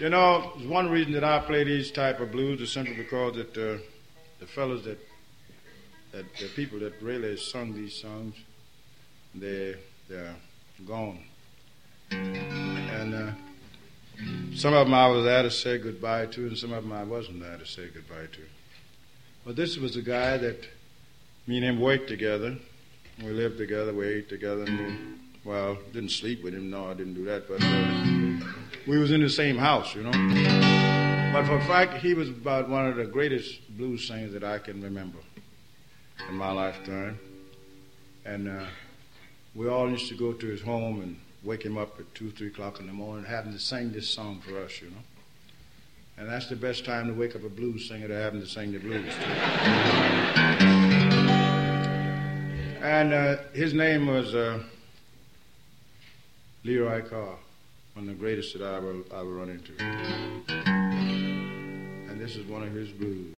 You know, there's one reason that I play these type of blues is simply because that the fellas that the people that really sung these songs, they're gone. And some of them I was there to say goodbye to, and some of them I wasn't there to say goodbye to. But this was a guy that me and him worked together. We lived together, we ate together, and didn't sleep with him. No, I didn't do that, but we was in the same house, you know. But for a fact, he was about one of the greatest blues singers that I can remember in my lifetime. And we all used to go to his home and wake him up at 2, 3 o'clock in the morning, have him to sing this song for us, you know. And that's the best time to wake up a blues singer, to have him to sing the blues to. And his name was Leroy Carr, one of the greatest that I ever run into. And this is one of his blues.